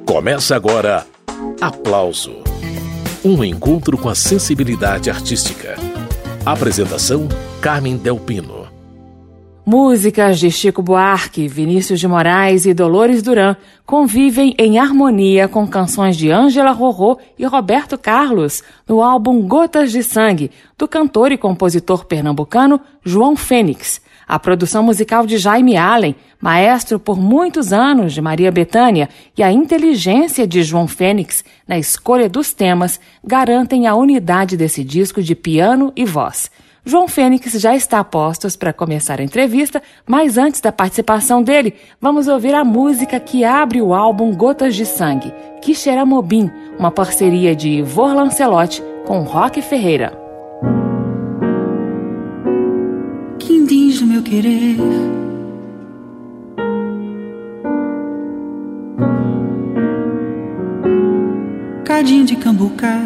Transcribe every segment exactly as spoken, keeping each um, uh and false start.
Começa agora Aplauso, um encontro com a sensibilidade artística. Apresentação, Carmen Del Pino. Músicas de Chico Buarque, Vinícius de Moraes e Dolores Duran convivem em harmonia com canções de Ângela Rorô e Roberto Carlos no álbum Gotas de Sangue, do cantor e compositor pernambucano João Fênix. A produção musical de Jaime Allen, maestro por muitos anos de Maria Bethânia, e a inteligência de João Fênix na escolha dos temas garantem a unidade desse disco de piano e voz. João Fênix já está a postos para começar a entrevista, mas antes da participação dele, vamos ouvir a música que abre o álbum Gotas de Sangue, Quixeramobim, uma parceria de Ivor Lancelotti com Roque Ferreira. Quindins do meu querer, cadinho de cambucá,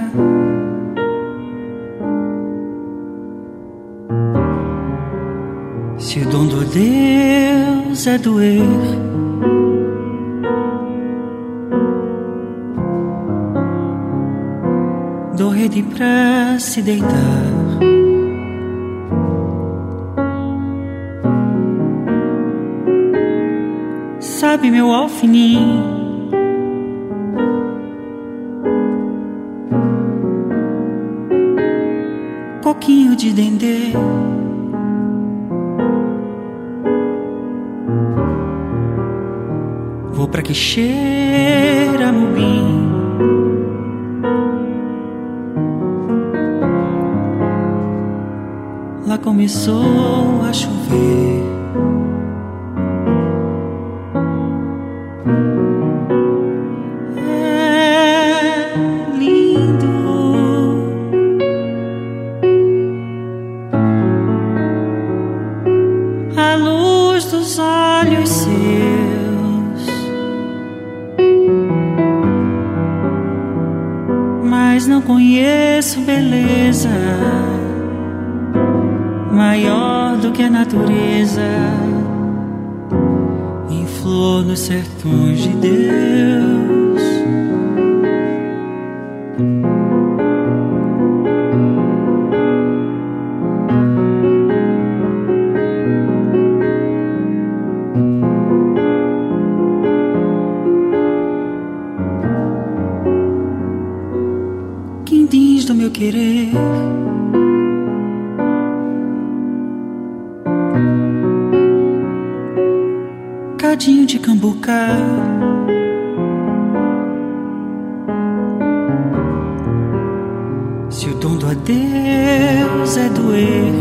se o dom do Deus é doer, dou rede pra se deitar. Sabe meu alfinim, coquinho de dendê, vou pra Quixeramobim, lá começou a chover. É lindo, a luz dos olhos seus, mas não conheço beleza maior do que a natureza, em flor nos sertões de Deus. Quindins do meu querer, cadinho de cambucá, se o dom do adeus é doer,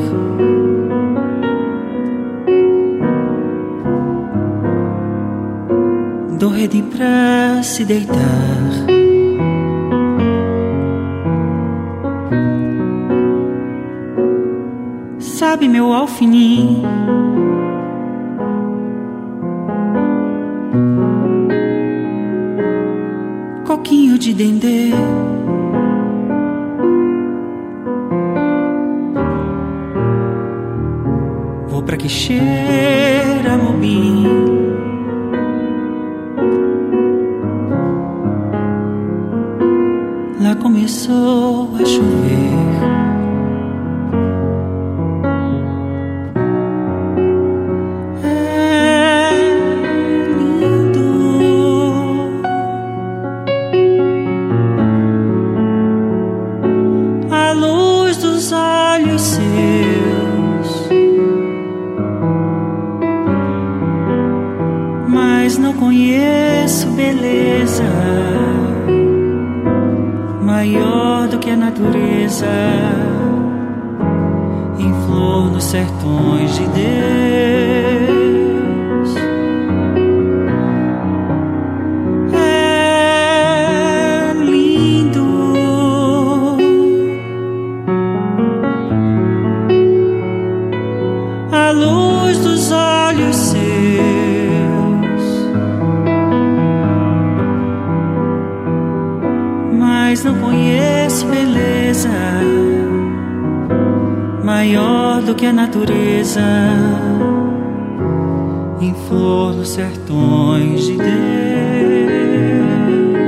dou rede pra se deitar. Sabe meu alfinim, coquinho de dendê, vou pra Quixeramobim, lá começou a chover. Mas não conheço beleza maior do que a natureza, em flor nos sertões de Deus. É lindo, a luz dos olhos seus, mas não conheço beleza maior do que a natureza, em flor dos sertões de Deus.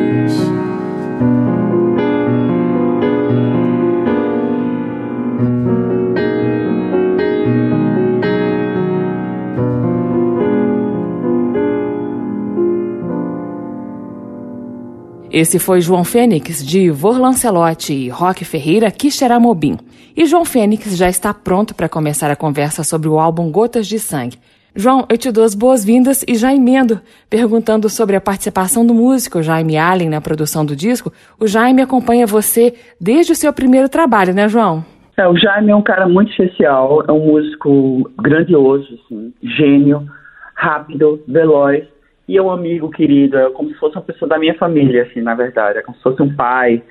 Esse foi João Fênix, de Ivor Lancelotti e Roque Ferreira, Quixeramobim. E João Fênix já está pronto para começar a conversa sobre o álbum Gotas de Sangue. João, eu te dou as boas-vindas e já emendo, perguntando sobre a participação do músico Jaime Allen na produção do disco. O Jaime acompanha você desde o seu primeiro trabalho, né, João? É, o Jaime é um cara muito especial, é um músico grandioso, assim, gênio, rápido, veloz, e é um amigo querido, é como se fosse uma pessoa da minha família, assim, na verdade, é como se fosse um pai,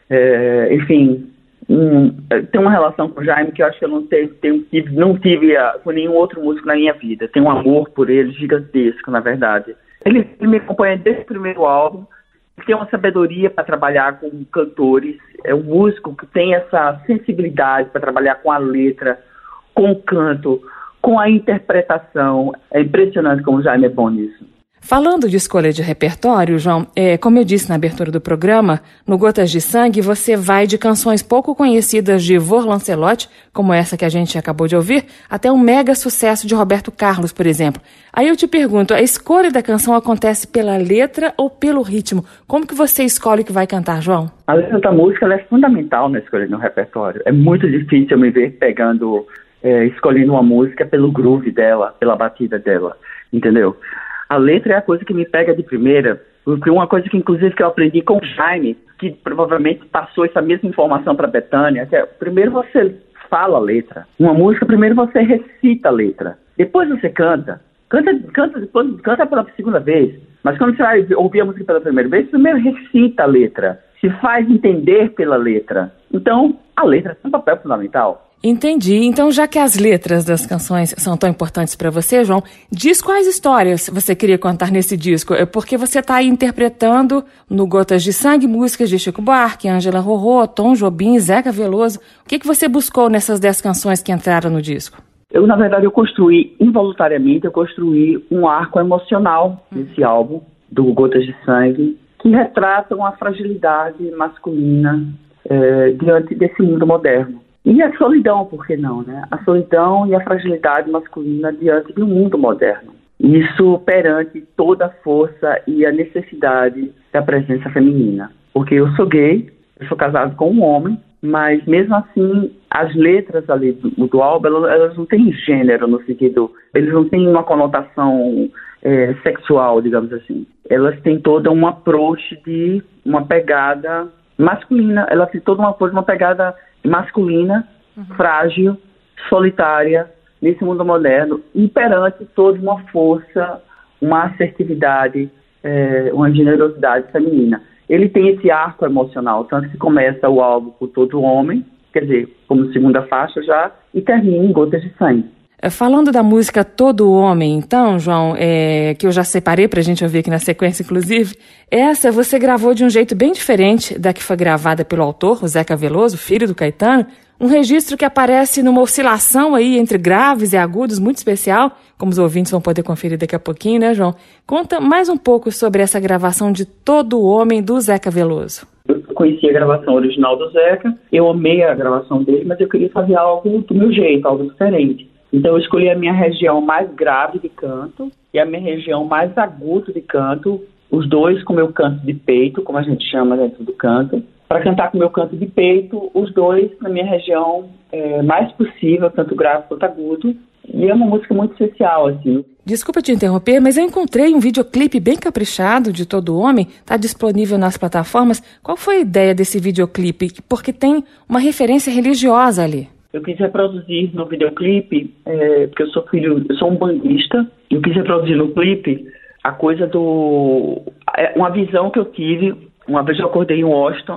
é, enfim, um, tem uma relação com o Jaime que eu acho que eu não, tenho, tenho, não tive uh, com nenhum outro músico na minha vida, tenho um amor por ele gigantesco, na verdade. Ele, ele me acompanha desde o primeiro álbum, tem uma sabedoria para trabalhar com cantores, é um músico que tem essa sensibilidade para trabalhar com a letra, com o canto, com a interpretação. É impressionante como o Jaime é bom nisso. Falando de escolha de repertório, João, é, como eu disse na abertura do programa, no Gotas de Sangue você vai de canções pouco conhecidas de Ivor Lancelotti, como essa que a gente acabou de ouvir, até um mega sucesso de Roberto Carlos, por exemplo. Aí eu te pergunto, a escolha da canção acontece pela letra ou pelo ritmo? Como que você escolhe o que vai cantar, João? A letra da música ela é fundamental na escolha do repertório. É muito difícil eu me ver pegando, é, escolhendo uma música pelo groove dela, pela batida dela, entendeu? A letra é a coisa que me pega de primeira, porque uma coisa que inclusive que eu aprendi com o Jaime, que provavelmente passou essa mesma informação para a Bethânia, que é, primeiro você fala a letra. Uma música, primeiro você recita a letra. Depois você canta. Canta, canta, depois, canta pela segunda vez. Mas quando você vai ouvir a música pela primeira vez, primeiro recita a letra. Se faz entender pela letra. Então, a letra tem um papel fundamental. Entendi. Então, já que as letras das canções são tão importantes para você, João, diz quais histórias você queria contar nesse disco. É porque você está aí interpretando no Gotas de Sangue músicas de Chico Buarque, Ângela Rorô, Tom Jobim, Zeca Veloso. O que, que você buscou nessas dez canções que entraram no disco? Eu, na verdade, eu construí, involuntariamente, eu construí um arco emocional nesse álbum, do Gotas de Sangue, que retratam a fragilidade masculina é, diante desse mundo moderno. E a solidão, por que não, né? A solidão e a fragilidade masculina diante de um mundo moderno. Isso perante toda a força e a necessidade da presença feminina. Porque eu sou gay, eu sou casado com um homem, mas mesmo assim, as letras ali do, do álbum, elas, elas não têm gênero no sentido... Eles não têm uma conotação é, sexual, digamos assim. Elas têm toda um approach de uma pegada masculina. Elas têm toda uma approach, uma pegada... masculina, uhum. frágil, solitária, nesse mundo moderno, e perante toda uma força, uma assertividade, é, uma generosidade feminina. Ele tem esse arco emocional, tanto que começa o álbum por Todo Homem, quer dizer, como segunda faixa já, e termina em Gotas de Sangue. Falando da música Todo Homem, então, João, é, que eu já separei pra gente ouvir aqui na sequência, inclusive, essa você gravou de um jeito bem diferente da que foi gravada pelo autor, o Zeca Veloso, filho do Caetano, um registro que aparece numa oscilação aí entre graves e agudos muito especial, como os ouvintes vão poder conferir daqui a pouquinho, né, João? Conta mais um pouco sobre essa gravação de Todo Homem do Zeca Veloso. Eu conheci a gravação original do Zeca, eu amei a gravação dele, mas eu queria fazer algo do meu jeito, algo diferente. Então eu escolhi a minha região mais grave de canto e a minha região mais aguda de canto, os dois com meu canto de peito, como a gente chama dentro do canto, para cantar com meu canto de peito, os dois na minha região é, mais possível, tanto grave quanto agudo. E é uma música muito especial, assim. Desculpa te interromper, mas eu encontrei um videoclipe bem caprichado de Todo Homem, está disponível nas plataformas. Qual foi a ideia desse videoclipe? Porque tem uma referência religiosa ali. Eu quis reproduzir no videoclipe, é, porque eu sou filho, eu sou um bandista, eu quis reproduzir no clipe a coisa do... uma visão que eu tive, uma vez eu acordei em Washington,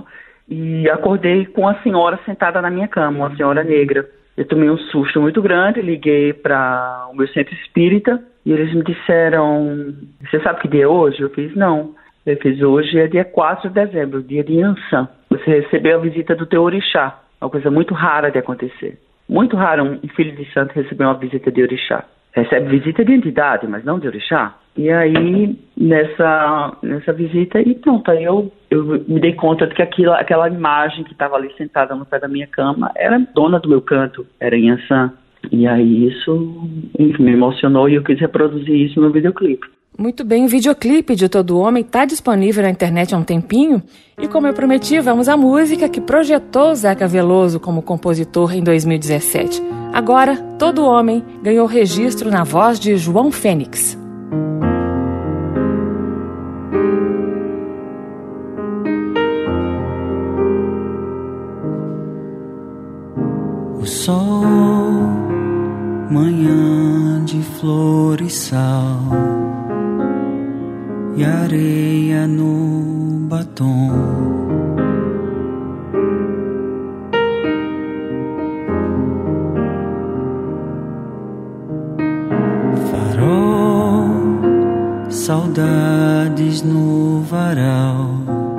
e acordei com a senhora sentada na minha cama, uma senhora negra. Eu tomei um susto muito grande, liguei para o meu centro espírita, e eles me disseram, você sabe que dia é hoje? Eu fiz, não. Eu fiz, hoje é dia quatro de dezembro, dia de Yansan. Você recebeu a visita do teu orixá. Uma coisa muito rara de acontecer. Muito raro um filho de santo receber uma visita de orixá. Recebe visita de entidade, mas não de orixá. E aí, nessa, nessa visita, e pronto, aí eu, eu me dei conta de que aquilo, aquela imagem que estava ali sentada no pé da minha cama era dona do meu canto, era Yansan. E aí isso, enfim, me emocionou e eu quis reproduzir isso no videoclipe. Muito bem, o videoclipe de Todo Homem está disponível na internet há um tempinho. E como eu prometi, vamos à música que projetou Zeca Veloso como compositor em dois mil e dezessete. Agora, Todo Homem ganhou registro na voz de João Fênix. O sol, manhã de flor e sal, e areia no batom. Farol, saudades no varal,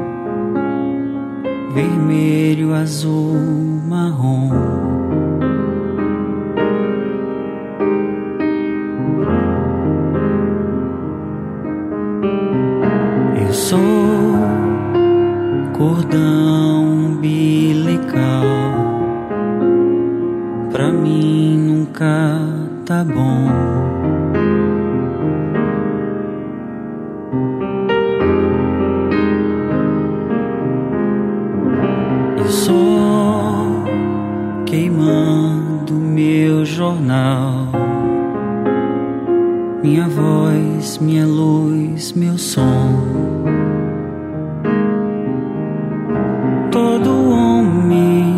vermelho, azul, marrom. Eu sou cordão umbilical, pra mim nunca tá bom. Eu sou queimando meu jornal, minha voz, minha luz, meu som. Todo homem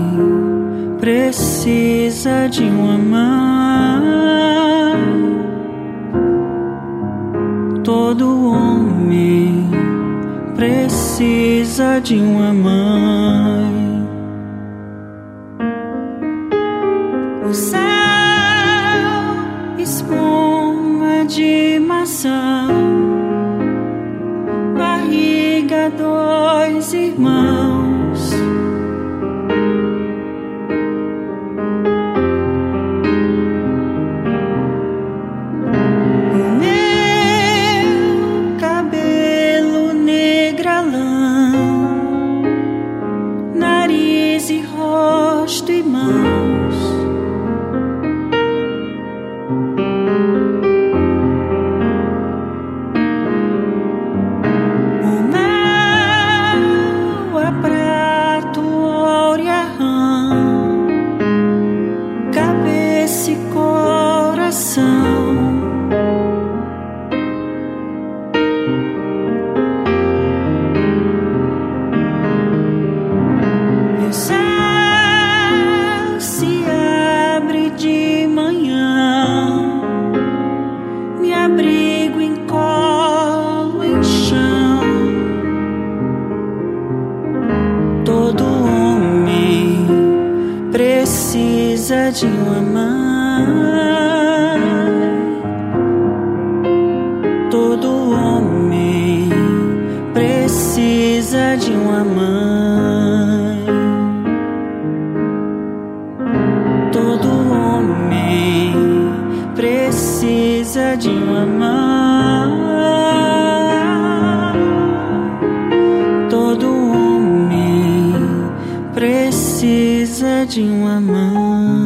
precisa de uma mãe. Todo homem precisa de uma mãe. O céu, espuma de maçã, barriga, dois irmãos. O meu cabelo negralão, nariz e rosto e mãos. De uma mãe, todo homem precisa de uma mãe. Todo homem precisa de uma mãe. Todo homem precisa de uma mãe.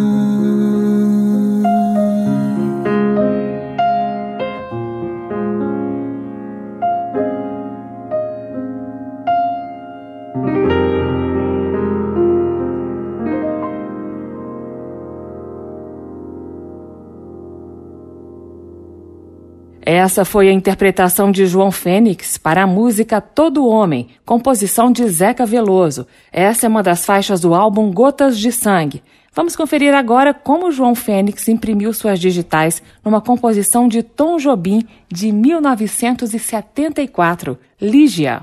Essa foi a interpretação de João Fênix para a música Todo Homem, composição de Zeca Veloso. Essa é uma das faixas do álbum Gotas de Sangue. Vamos conferir agora como João Fênix imprimiu suas digitais numa composição de Tom Jobim de mil novecentos e setenta e quatro, Lígia.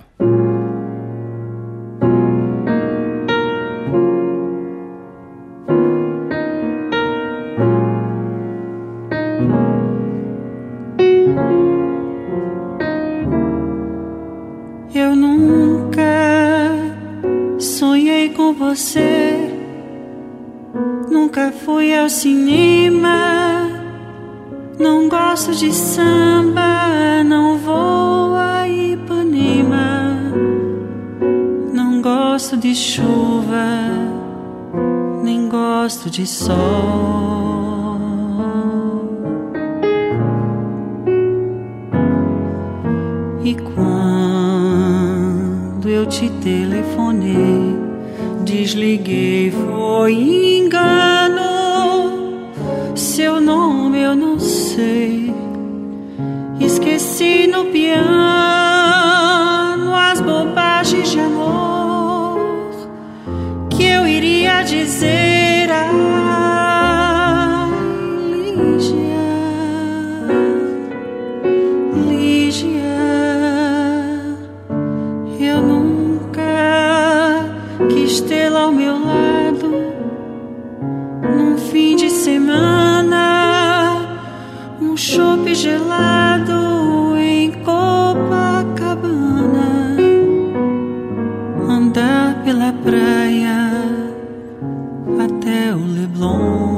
Eu nunca sonhei com você, nunca fui ao cinema, não gosto de samba, não vou a Ipanema, não gosto de chuva, nem gosto de sol. quando eu te telefonei, desliguei, foi engano. Seu nome eu não sei, esqueci no piano as bobagens de amor que eu iria dizer. Ah, Lígia, Lígia, eu nunca quis tê-la ao meu lado num fim de semana, um chope gelado em Copacabana, andar pela praia até o Leblon.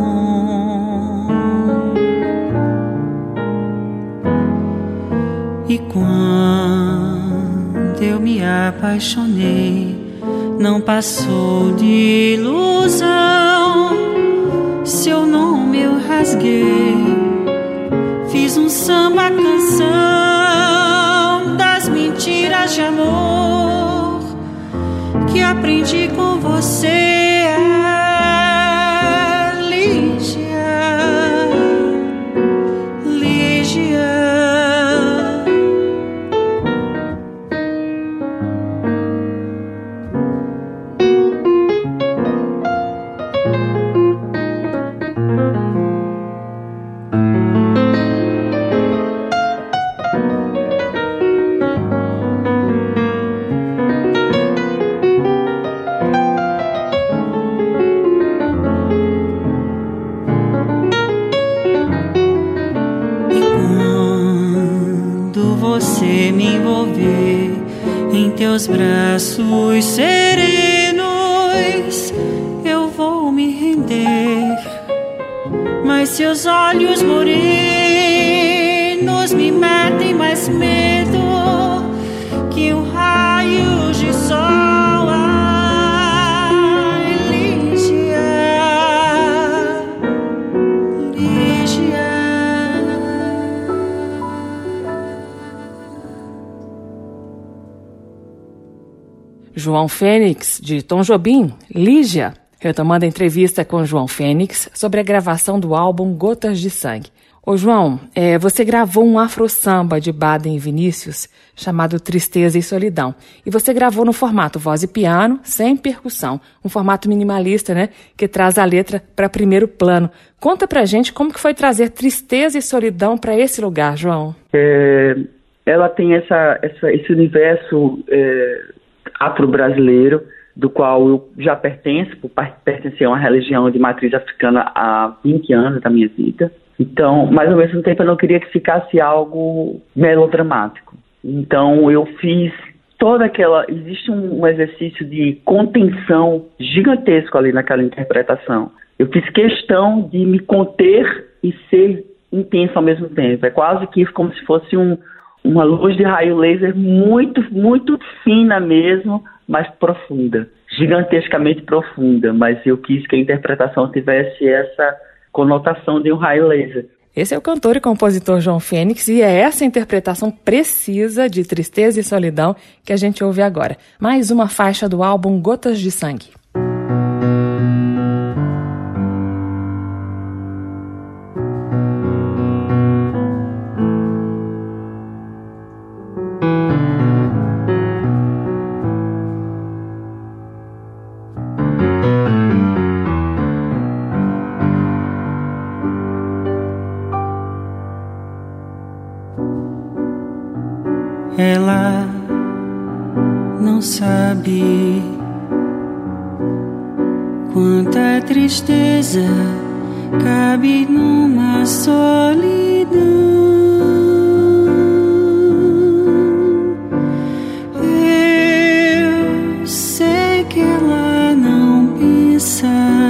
E quando eu me apaixonei, não passou de ilusão. Seu nome eu rasguei, fiz um samba canção das mentiras de amor que aprendi com você. Ah, Lígia, Lígia. Você me envolver em teus braços serenos, eu vou me render. Mas seus olhos morenos me metem mais medo que um raio de sol. Ai, Lígia, Lígia. João Fênix, de Tom Jobim, Lígia, retomando a entrevista com João Fênix sobre a gravação do álbum Gotas de Sangue. Ô João, é, você gravou um afro-samba de Baden e Vinícius chamado Tristeza e Solidão. E você gravou no formato voz e piano, sem percussão. Um formato minimalista, né? Que traz a letra para primeiro plano. Conta pra gente como que foi trazer Tristeza e Solidão para esse lugar, João. É, ela tem essa, essa, esse universo é, afro-brasileiro, do qual eu já pertenço, por pertencer a uma religião de matriz africana há vinte anos da minha vida. Então, mas ao mesmo tempo eu não queria que ficasse algo melodramático. Então eu fiz toda aquela... Existe um, um exercício de contenção gigantesco ali naquela interpretação. Eu fiz questão de me conter e ser intenso ao mesmo tempo. É quase que como se fosse um, uma luz de raio laser muito, muito fina mesmo, mas profunda. Gigantescamente profunda. Mas eu quis que a interpretação tivesse essa conotação de um raio laser. Esse é o cantor e compositor João Fênix e é essa interpretação precisa de Tristeza e Solidão que a gente ouve agora. Mais uma faixa do álbum Gotas de Sangue. Ela não sabe quanta tristeza cabe numa solidão. Eu sei que ela não pensa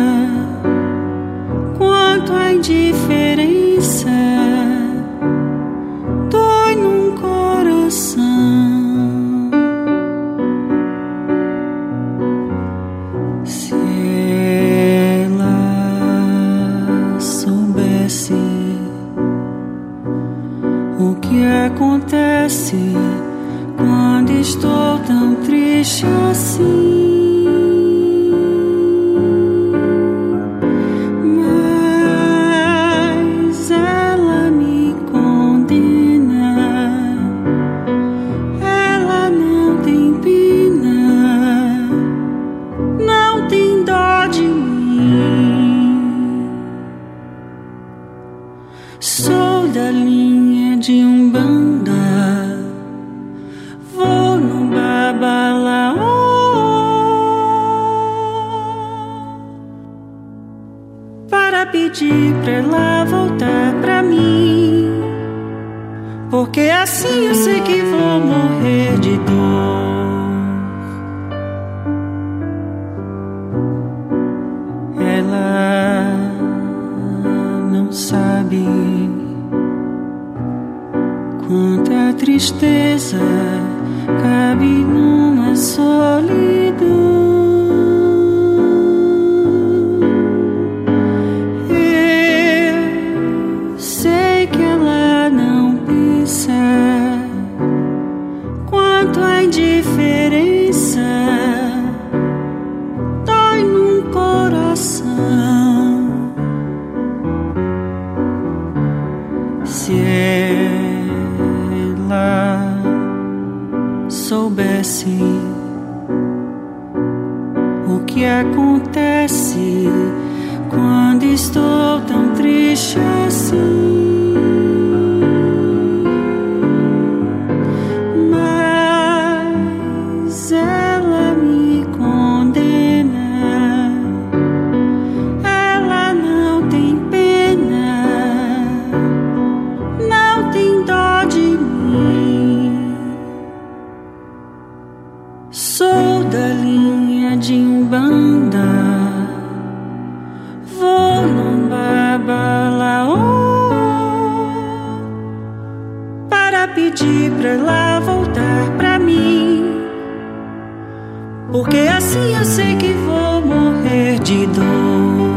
quanto a indiferença dói num coração. Se ela soubesse estou tão triste assim. Pedir pra ela voltar pra mim, porque assim eu sei que vou morrer de dor. Ela não sabe quanta tristeza cabe numa solidão. Indiferença dói num coração. Se ela soubesse o que acontece quando estou tão triste assim. Pedir pra ela voltar pra mim, porque assim eu sei que vou morrer de dor.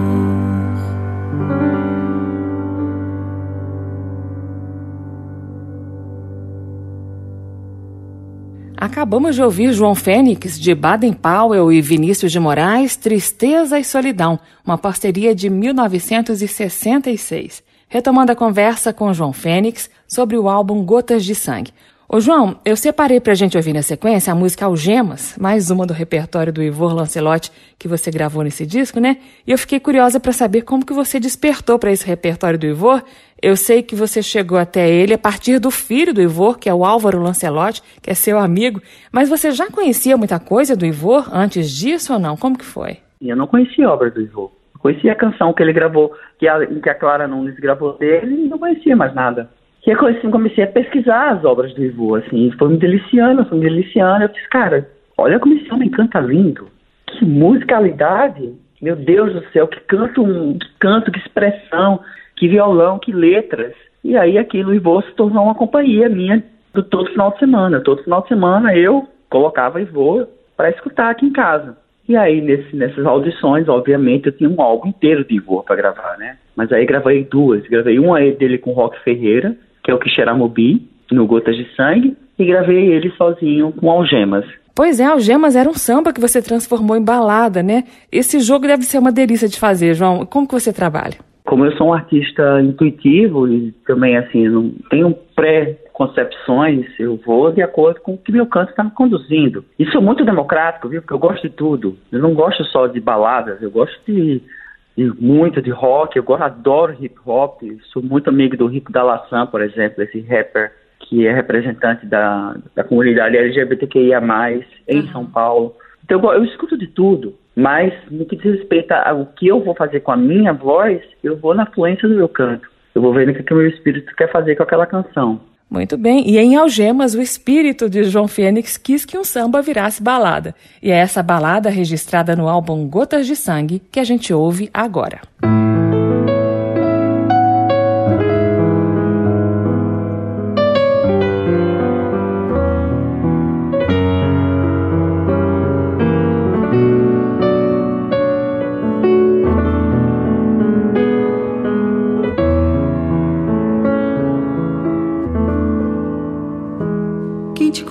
Acabamos de ouvir João Fênix, de Baden Powell, e Vinícius de Moraes, Tristeza e Solidão, uma parceria de mil novecentos e sessenta e seis. Retomando a conversa com João Fênix sobre o álbum Gotas de Sangue. Ô João, eu separei pra gente ouvir na sequência a música Algemas, mais uma do repertório do Ivor Lancelotti que você gravou nesse disco, né? E eu fiquei curiosa pra saber como que você despertou pra esse repertório do Ivor. Eu sei que você chegou até ele a partir do filho do Ivor, que é o Álvaro Lancelotti, que é seu amigo, mas você já conhecia muita coisa do Ivor antes disso ou não? Como que foi? Eu não conhecia a obra do Ivor. Conhecia a canção que ele gravou, que a, que a Clara Nunes gravou dele, e não conhecia mais nada. E eu comecei, comecei a pesquisar as obras do Ivor, assim, foi me deliciando, foi me deliciando. Eu disse, cara, olha como esse homem canta lindo. Que musicalidade, meu Deus do céu, que canto, que canto, que expressão, que violão, que letras. E aí aquilo, o Ivor se tornou uma companhia minha do todo final de semana. Todo final de semana eu colocava Ivor para escutar aqui em casa. E aí, nesse, nessas audições, obviamente, eu tinha um álbum inteiro de Ivor para gravar, né? Mas aí gravei duas. Gravei uma dele com Roque Ferreira, que é o Quixeramobim, no Gotas de Sangue, e gravei ele sozinho com Algemas. Pois é, Algemas era um samba que você transformou em balada, né? Esse jogo deve ser uma delícia de fazer, João. Como que você trabalha? Como eu sou um artista intuitivo e também, assim, não tenho pré-concepções, eu vou de acordo com o que meu canto está me conduzindo. E sou muito democrático, viu? Porque eu gosto de tudo. Eu não gosto só de baladas, eu gosto de, de muito de rock, eu gosto, adoro hip hop, sou muito amigo do Rico da Laçã, por exemplo, esse rapper que é representante da, da comunidade L G B T Q I A mais, em uhum. São Paulo. Então eu, eu escuto de tudo. Mas, no que diz respeito ao que eu vou fazer com a minha voz, eu vou na fluência do meu canto. Eu vou vendo o que o meu espírito quer fazer com aquela canção. Muito bem. E em Algemas, o espírito de João Fênix quis que um samba virasse balada. E é essa balada registrada no álbum Gotas de Sangue que a gente ouve agora.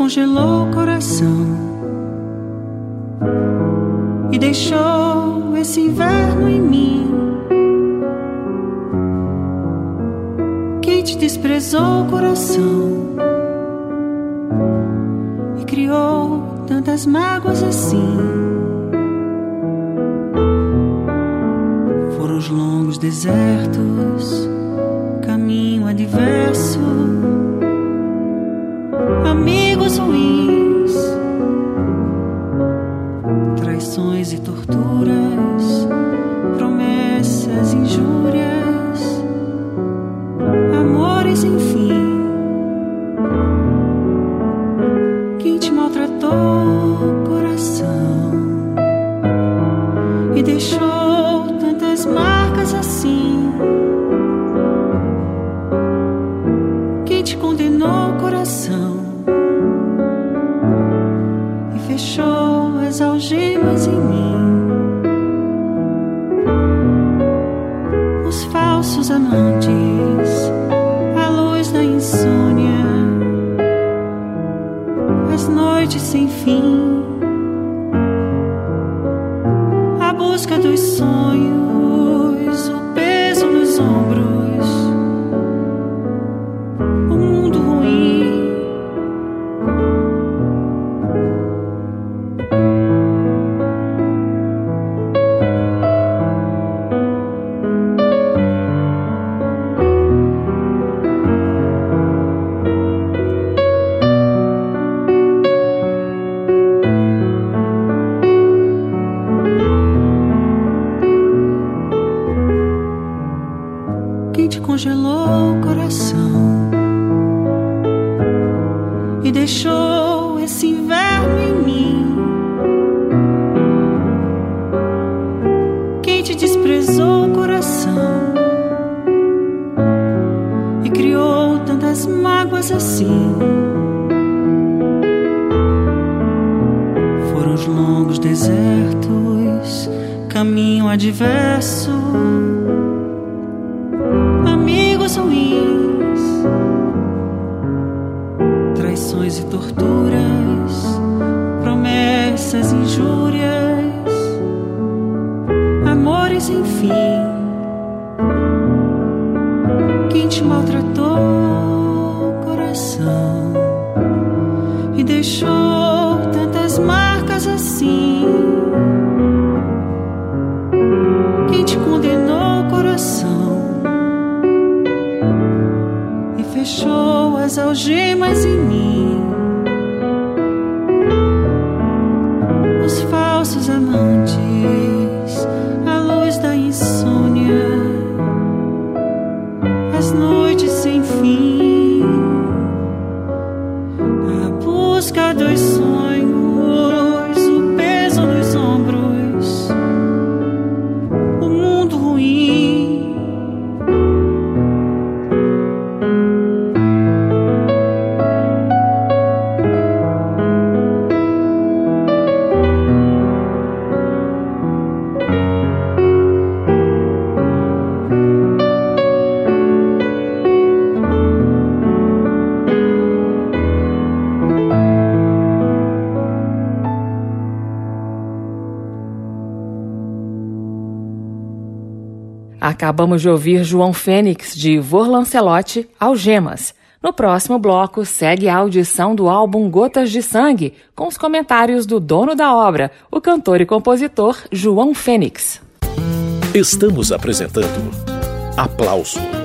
congelou o coração e deixou esse inverno em mim. Quem te desprezou o coração e criou tantas mágoas assim. Foram os longos desertos, caminho adverso, amigos ruins, traições e torturas, promessas, injúrias, amores sem fim. Quem te maltratou, coração, e deixou tantas marcas assim. Quem te condenou, coração, e fechou as algemas em mim. Os falsos amantes, a luz da insônia, as noites sem fim, a busca dos sonhos, o peso nos ombros, o mundo ruim. Quem te congelou o coração e deixou esse inverno em mim. Quem te desprezou o coração e criou tantas mágoas assim. Foram os longos desertos, caminho adverso, amigos ruins, traições e torturas, promessas, injúrias, amores sem fim. Quem te maltratou, coração, e deixou tantas marcas assim. Quem te condenou, coração, e fechou as algemas em mim. Os falsos amantes, a luz da insônia, as noites sem fim, a busca dos sonhos, o peso nos ombros, o mundo ruim. Acabamos de ouvir João Fênix, de Ivor Lancelotti, Algemas. No próximo bloco, segue a audição do álbum Gotas de Sangue, com os comentários do dono da obra, o cantor e compositor João Fênix. Estamos apresentando Aplauso